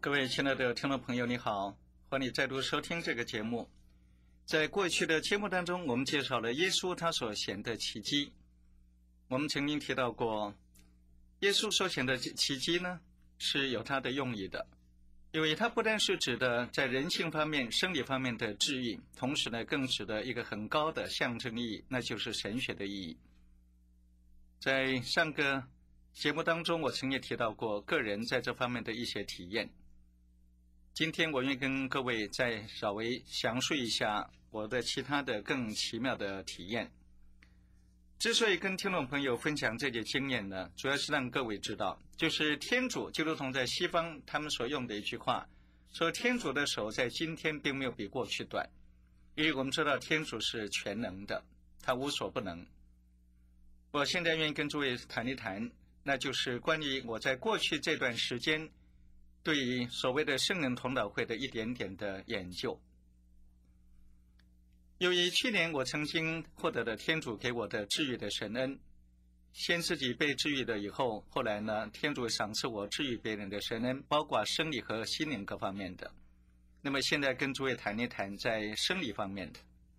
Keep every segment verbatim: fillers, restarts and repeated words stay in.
各位亲爱的听众朋友，你好，欢迎你再度收听这个节目。在过去的节目当中，我们介绍了耶稣他所显的奇迹。我们曾经提到过，耶稣所显的奇迹呢，是有他的用意的，因为它不单是指的在人性方面、生理方面的治愈，同时呢，更指的一个很高的象征意义，那就是神学的意义。在上个节目当中，我曾经提到过个人在这方面的一些体验。今天我愿意跟各位再稍微详述一下我的其他的更奇妙的体验。之所以跟听众朋友分享这些经验呢，主要是让各位知道，就是天主就如同在西方他们所用的一句话，说天主的手在今天并没有比过去短，因为我们知道天主是全能的，他无所不能。我现在愿意跟诸位谈一谈，那就是关于我在过去这段时间对于所谓的圣人同祷会的一点点的研究。由于去年我曾经获得了天主给我的治愈的神恩，先自己被治愈了以后，后来呢，天主赏赐我治愈别人的神恩，包括生理和心灵各方面的。那么现在跟诸位谈一谈在生理方面的。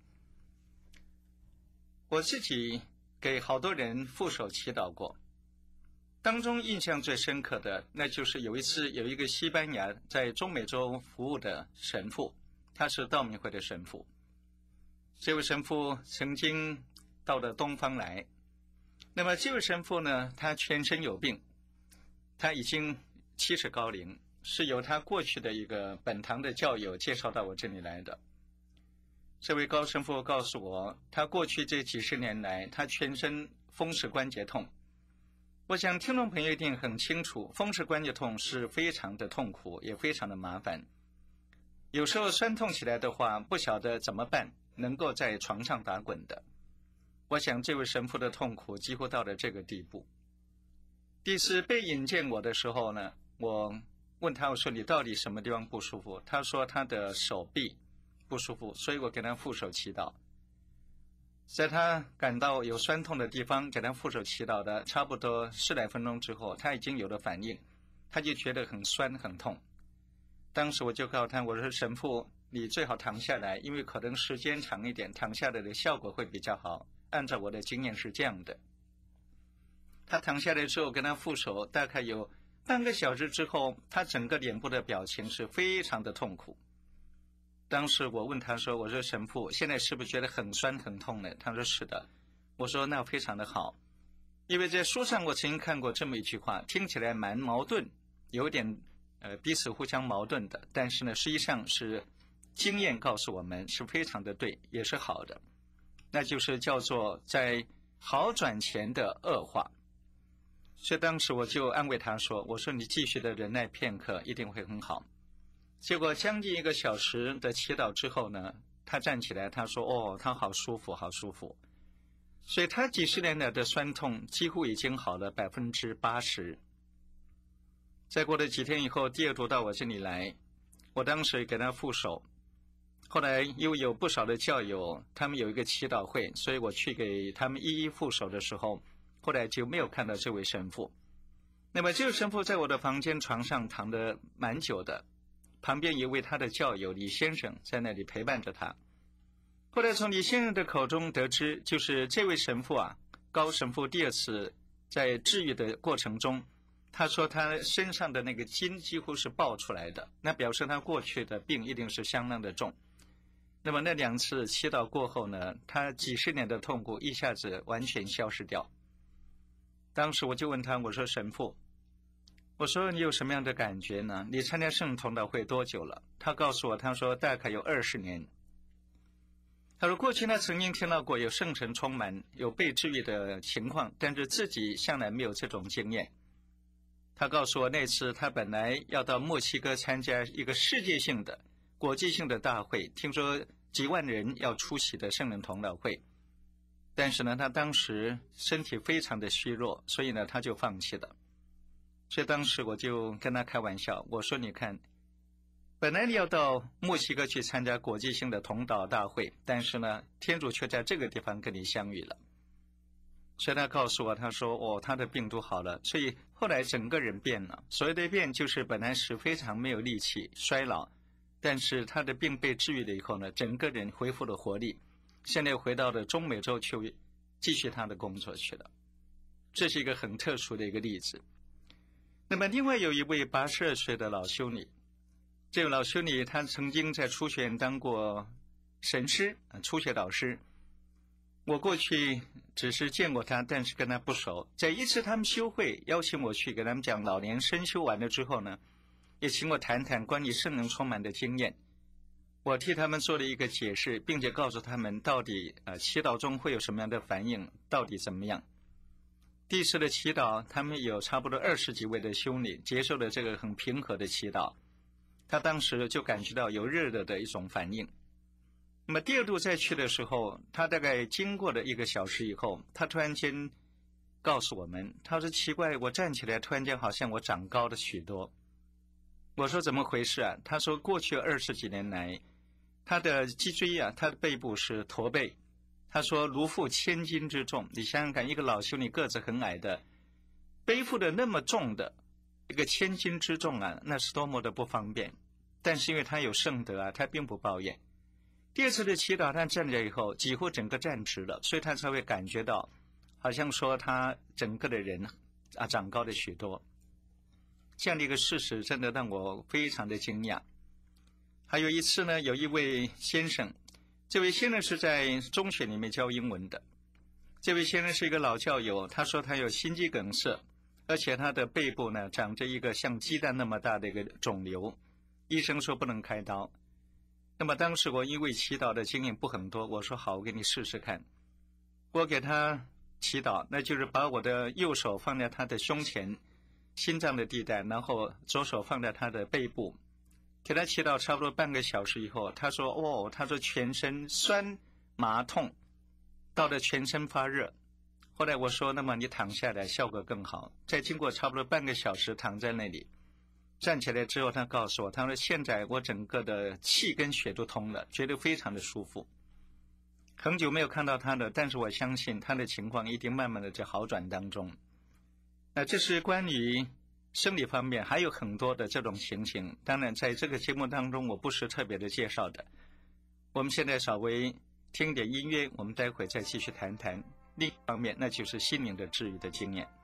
我自己给好多人副手祈祷过，当中印象最深刻的，那就是有一次有一个西班牙在中美洲服务的神父，他是道明会的神父。这位神父曾经到了东方来，那么这位神父呢，他全身有病，他已经七十高龄，是由他过去的一个本堂的教友介绍到我这里来的。这位高神父告诉我，他过去这几十年来，他全身风湿关节痛。我想听众朋友一定很清楚，风湿关节痛是非常的痛苦，也非常的麻烦。有时候酸痛起来的话，不晓得怎么办，能够在床上打滚的。我想这位神父的痛苦几乎到了这个地步。第四被引荐我的时候呢，我问他，我说你到底什么地方不舒服？他说他的手臂不舒服，所以我给他副手祈祷。在他感到有酸痛的地方，给他副手祈祷的差不多十来分钟之后，他已经有了反应，他就觉得很酸很痛。当时我就告诉他，我说神父，你最好躺下来，因为可能时间长一点，躺下来的效果会比较好。按照我的经验是这样的。他躺下来之后，跟他副手大概有半个小时之后，他整个脸部的表情是非常的痛苦。当时我问他说，我说神父，现在是不是觉得很酸很痛呢？他说是的。我说那非常的好，因为在书上我曾经看过这么一句话，听起来蛮矛盾，有点呃彼此互相矛盾的，但是呢实际上是经验告诉我们是非常的对，也是好的，那就是叫做在好转前的恶化。所以当时我就安慰他说，我说你继续的忍耐片刻，一定会很好。结果将近一个小时的祈祷之后呢，他站起来，他说哦，他好舒服好舒服。所以他几十年来的酸痛几乎已经好了百分之八十。再过了几天以后，第二度到我这里来，我当时给他副手，后来因为有不少的教友他们有一个祈祷会，所以我去给他们一一副手的时候，后来就没有看到这位神父。那么这位神父在我的房间床上躺得蛮久的，旁边一位他的教友李先生在那里陪伴着他。后来从李先生的口中得知，就是这位神父啊，高神父第二次在治愈的过程中，他说他身上的那个筋几乎是爆出来的，那表示他过去的病一定是相当的重。那么那两次祈祷过后呢，他几十年的痛苦一下子完全消失掉。当时我就问他，我说神父，我说你有什么样的感觉呢？你参加圣人同祷会多久了？他告诉我，他说大概有二十年。他说过去他曾经听到过有圣神充满有被治愈的情况，但是自己向来没有这种经验。他告诉我，那次他本来要到墨西哥参加一个世界性的国际性的大会，听说几万人要出席的圣人同祷会，但是呢他当时身体非常的虚弱，所以呢他就放弃了。所以当时我就跟他开玩笑，我说你看，本来你要到墨西哥去参加国际性的同祷大会，但是呢天主却在这个地方跟你相遇了。 所以他告诉我，他说哦，他的病都好了，所以后来整个人变了。所谓的变，就是本来是非常没有力气、衰老，但是他的病被治愈了以后呢，整个人恢复了活力，现在回到了中美洲去继续他的工作去了。这是一个很特殊的一个例子。那么另外有一位八十二岁的老修女，这位老修女她曾经在初学院当过神师、初学导师。我过去只是见过他，但是跟他不熟。在一次他们修会邀请我去给他们讲老年深修完了之后呢，也请我谈谈关于圣灵充满的经验。我替他们做了一个解释，并且告诉他们到底呃祈祷中会有什么样的反应，到底怎么样。第一次的祈祷，他们有差不多二十几位的修女接受了这个很平和的祈祷，他当时就感觉到有热热的一种反应。那么第二度再去的时候，他大概经过了一个小时以后，他突然间告诉我们，他说奇怪，我站起来突然间好像我长高了许多。我说怎么回事啊？他说过去二十几年来，他的脊椎啊，他的背部是驼背，他说如负千斤之重。你想想看，一个老修女个子很矮的，背负的那么重的一个千斤之重啊，那是多么的不方便。但是因为他有圣德啊，他并不抱怨。第二次的祈祷，他站着以后，几乎整个站直了，所以他才会感觉到，好像说他整个的人啊长高了许多。这样的一个事实，真的让我非常的惊讶。还有一次呢，有一位先生，这位先生是在中学里面教英文的。这位先生是一个老教友，他说他有心肌梗塞，而且他的背部呢长着一个像鸡蛋那么大的一个肿瘤，医生说不能开刀。那么当时我因为祈祷的经验不很多，我说好，我给你试试看。我给他祈祷，那就是把我的右手放在他的胸前心脏的地带，然后左手放在他的背部，给他祈祷差不多半个小时以后，他说哦，他说全身酸麻痛，到了全身发热。后来我说那么你躺下来效果更好。再经过差不多半个小时躺在那里，站起来之后，他告诉我，他说现在我整个的气跟血都通了，觉得非常的舒服。很久没有看到他了，但是我相信他的情况一定慢慢的在好转当中。那这是关于生理方面，还有很多的这种情形，当然在这个节目当中我不是特别的介绍的。我们现在稍微听点音乐，我们待会再继续谈谈另一方面，那就是心灵的治愈的经验。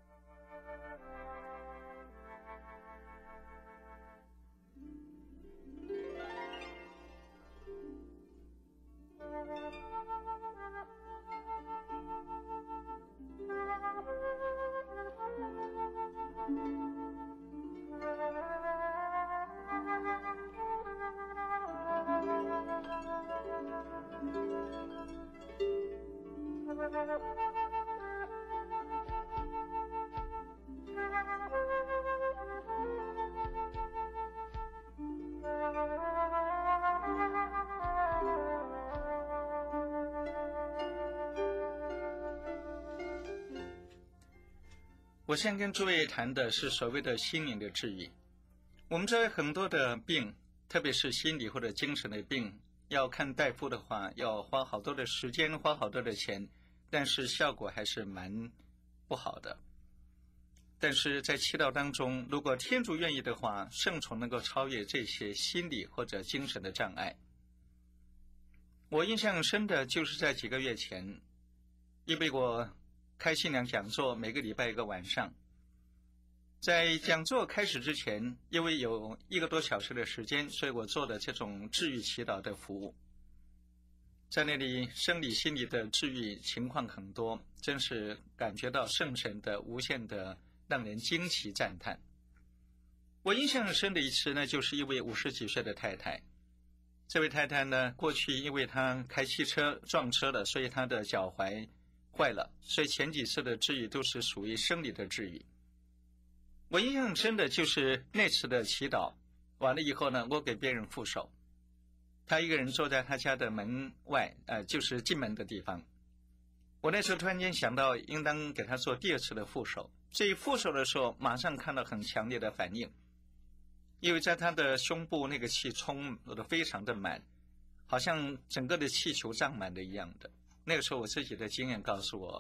我先跟诸位谈的是所谓的心灵的治愈。我们知道很多的病，特别是心理或者精神的病，要看大夫的话，要花好多的时间，花好多的钱，但是效果还是蛮不好的。但是在祈祷当中，如果天主愿意的话，圣宠能够超越这些心理或者精神的障碍。我印象深的就是在几个月前，因为我开信仰讲座，每个礼拜一个晚上，在讲座开始之前，因为有一个多小时的时间，所以我做了这种治愈祈祷的服务。在那里生理心理的治愈情况很多，真是感觉到圣神的无限的让人惊奇赞叹。我印象很深的一次呢，就是一位五十几岁的太太。这位太太呢，过去因为她开汽车撞车了，所以她的脚踝坏了，所以前几次的治愈都是属于生理的治愈。我印象很深的就是那次的祈祷完了以后呢，我给别人覆手，他一个人坐在他家的门外，呃，就是进门的地方。我那时候突然间想到，应当给他做第二次的覆手。这一覆手的时候，马上看到很强烈的反应，因为在他的胸部那个气充得非常的满，好像整个的气球胀满的一样的。那个时候我自己的经验告诉我，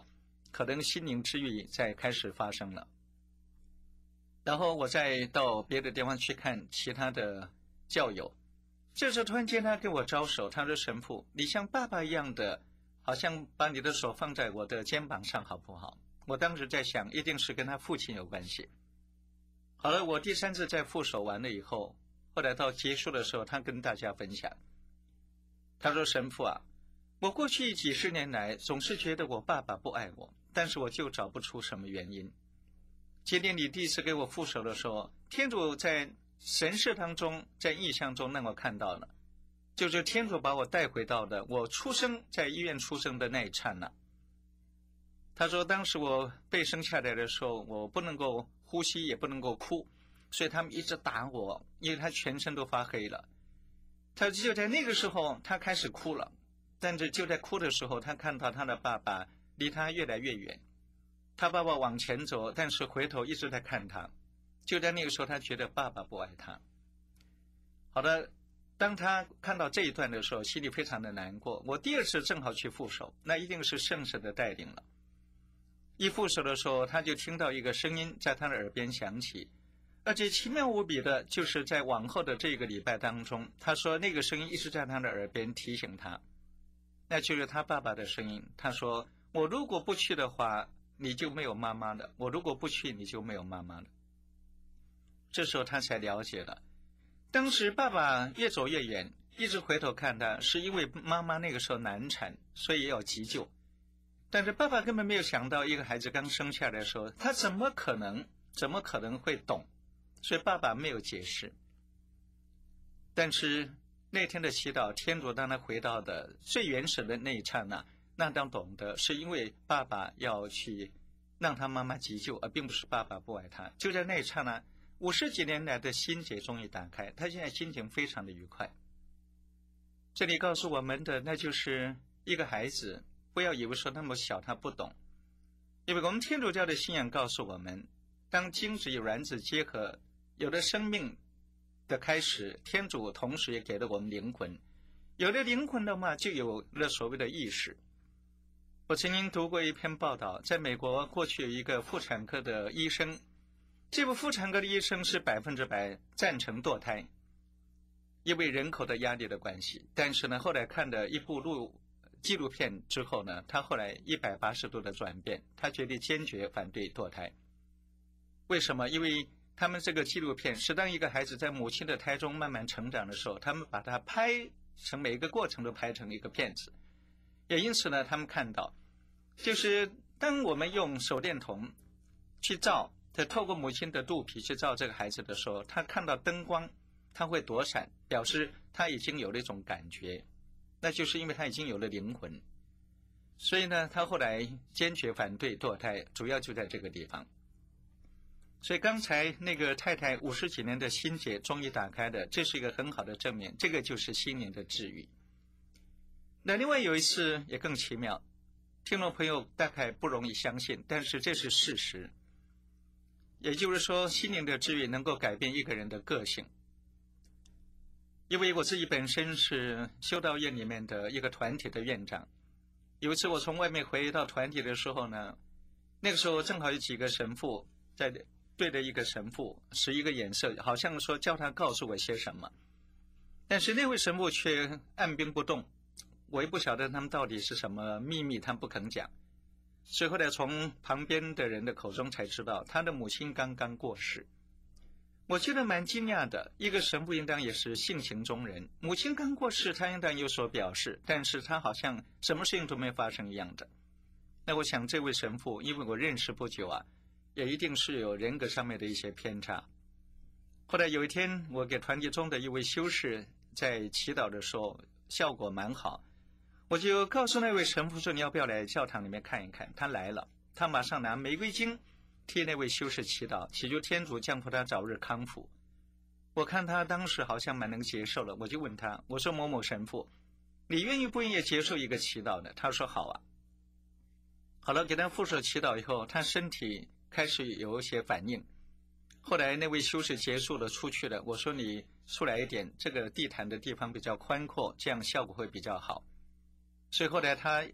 可能心灵治愈在开始发生了。然后我再到别的地方去看其他的教友，这时候突然间他跟我招手，他说：“神父，你像爸爸一样的，好像把你的手放在我的肩膀上好不好？”我当时在想，一定是跟他父亲有关系。好了，我第三次在副手完了以后，后来到结束的时候，他跟大家分享，他说：“神父啊，我过去几十年来总是觉得我爸爸不爱我，但是我就找不出什么原因。今天你第一次给我副手的时候，天主在神事当中，在意象中让我看到了，就是天主把我带回到的我出生在医院出生的那一刹那。他说当时我被生下来的时候，我不能够呼吸，也不能够哭，所以他们一直打我，因为他全身都发黑了。他就在那个时候他开始哭了，但是就在哭的时候，他看到他的爸爸离他越来越远，他爸爸往前走，但是回头一直在看他。就在那个时候，他觉得爸爸不爱他。好的，当他看到这一段的时候，心里非常的难过。我第二次正好去副手，那一定是圣神的带领了。一副手的时候，他就听到一个声音在他的耳边响起，而且奇妙无比的，就是在往后的这个礼拜当中，他说那个声音一直在他的耳边提醒他，那就是他爸爸的声音。他说：“我如果不去的话，你就没有妈妈了；我如果不去，你就没有妈妈了。”这时候他才了解了，当时爸爸越走越远，一直回头看他，是因为妈妈那个时候难产，所以要急救。但是爸爸根本没有想到，一个孩子刚生下来的时候，他怎么可能怎么可能会懂，所以爸爸没有解释。但是那天的祈祷，天主当他回到的最原始的那一刹那，那当懂得是因为爸爸要去让他妈妈急救，而并不是爸爸不爱他。就在那一刹那，五十几年来的心结终于打开，他现在心情非常的愉快。这里告诉我们的，那就是一个孩子不要以为说那么小他不懂，因为我们天主教的信仰告诉我们，当精子与卵子结合，有了生命的开始，天主同时也给了我们灵魂，有了灵魂的话，就有了所谓的意识。我曾经读过一篇报道，在美国过去有一个妇产科的医生，这部妇产科的医生是百分之百赞成堕胎，因为人口的压力的关系。但是呢，后来看了一部录纪录片之后呢，他后来一百八十度的转变，他决定坚决反对堕胎。为什么？因为他们这个纪录片是当一个孩子在母亲的胎中慢慢成长的时候，他们把它拍成每一个过程都拍成一个片子。也因此呢，他们看到，就是当我们用手电筒去照，在透过母亲的肚皮去照这个孩子的时候，他看到灯光，他会躲闪，表示他已经有了一种感觉，那就是因为他已经有了灵魂。所以呢，他后来坚决反对堕胎，主要就在这个地方。所以刚才那个太太五十几年的心结终于打开了，这是一个很好的证明，这个就是心灵的治愈。那另外有一次也更奇妙，听众朋友大概不容易相信，但是这是事实。也就是说，心灵的治愈能够改变一个人的个性。因为我自己本身是修道院里面的一个团体的院长，有一次我从外面回到团体的时候呢，那个时候正好有几个神父在对着一个神父使一个眼色，好像说叫他告诉我些什么，但是那位神父却按兵不动，我也不晓得他们到底是什么秘密，他们不肯讲。所以后来从旁边的人的口中才知道，他的母亲刚刚过世。我觉得蛮惊讶的，一个神父应当也是性情中人，母亲刚过世，他应当有所表示，但是他好像什么事情都没发生一样的。那我想这位神父，因为我认识不久啊，也一定是有人格上面的一些偏差。后来有一天，我给团体中的一位修士在祈祷的时候，效果蛮好，我就告诉那位神父说，你要不要来教堂里面看一看。他来了，他马上拿玫瑰经替那位修士祈祷，祈求天主降福他早日康复。我看他当时好像蛮能接受了，我就问他，我说某某神父，你愿意不愿意接受一个祈祷呢？他说好啊。好了，给他副手祈祷以后，他身体开始有一些反应。后来那位修士结束了出去了，我说你出来一点，这个地毯的地方比较宽阔，这样效果会比较好。所以后来他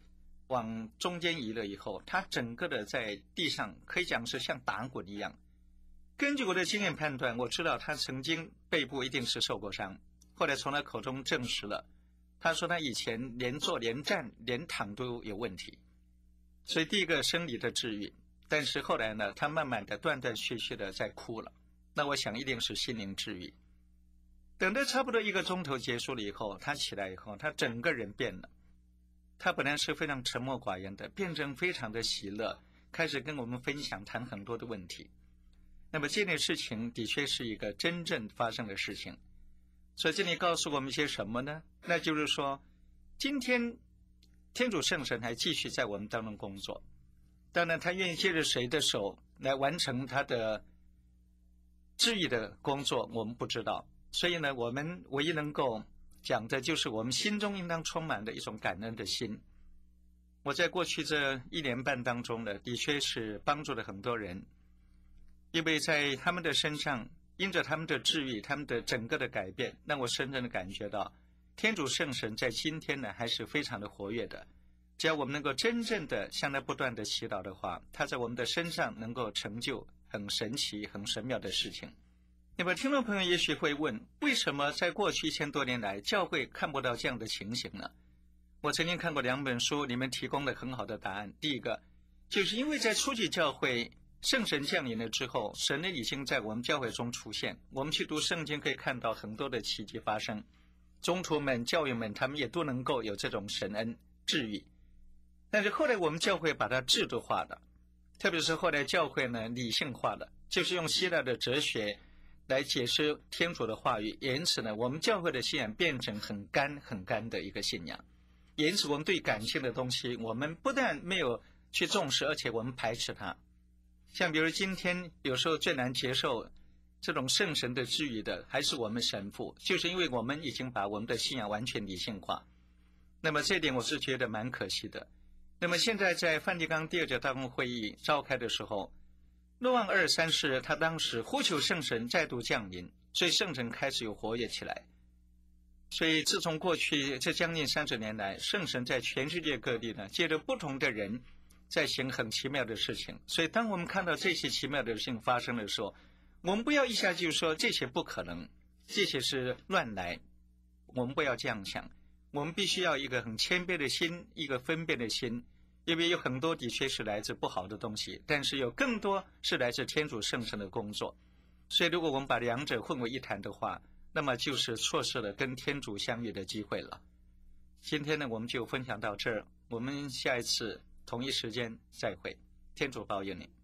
往中间移了以后，他整个的在地上可以讲是像打滚一样。根据我的经验判断，我知道他曾经背部一定是受过伤，后来从他口中证实了，他说他以前连坐连站连躺都有问题。所以第一个生理的治愈，但是后来呢，他慢慢的断断续续的在哭了，那我想一定是心灵治愈。等到差不多一个钟头结束了以后，他起来以后，他整个人变了，他本来是非常沉默寡言的，变成非常的喜乐，开始跟我们分享谈很多的问题。那么这件事情的确是一个真正发生的事情，所以这里告诉我们一些什么呢？那就是说，今天天主圣神还继续在我们当中工作，当然他愿意借着谁的手来完成他的治愈的工作，我们不知道。所以呢，我们唯一能够讲的就是我们心中应当充满的一种感恩的心。我在过去这一年半当中呢，的确是帮助了很多人，因为在他们的身上，因着他们的治愈，他们的整个的改变，让我深深的感觉到天主圣神在今天呢还是非常的活跃的。只要我们能够真正的向他不断的祈祷的话，他在我们的身上能够成就很神奇很神妙的事情。那么听众朋友也许会问，为什么在过去一千多年来教会看不到这样的情形呢？我曾经看过两本书，里面提供了很好的答案。第一个就是因为在初级教会圣神降临了之后，神呢已经在我们教会中出现，我们去读圣经可以看到很多的奇迹发生，宗徒们教友们他们也都能够有这种神恩治愈。但是后来我们教会把它制度化了，特别是后来教会呢理性化了，就是用希腊的哲学来解释天主的话语，也因此呢我们教会的信仰变成很干很干的一个信仰。也因此我们对感性的东西，我们不但没有去重视，而且我们排斥它。像比如今天有时候最难接受这种圣神的治愈的还是我们神父，就是因为我们已经把我们的信仰完全理性化。那么这一点我是觉得蛮可惜的。那么现在在梵蒂冈第二届大公会议召开的时候，若望二三世他当时呼求圣神再度降临，所以圣神开始有活跃起来。所以自从过去这将近三十年来，圣神在全世界各地呢，借着不同的人在行很奇妙的事情。所以当我们看到这些奇妙的事情发生的时候，我们不要一下就说这些不可能，这些是乱来，我们不要这样想。我们必须要一个很谦卑的心，一个分辨的心，因为有很多的确是来自不好的东西，但是有更多是来自天主圣神的工作。所以如果我们把两者混为一谈的话，那么就是错失了跟天主相遇的机会了。今天呢我们就分享到这儿，我们下一次同一时间再会，天主保佑你。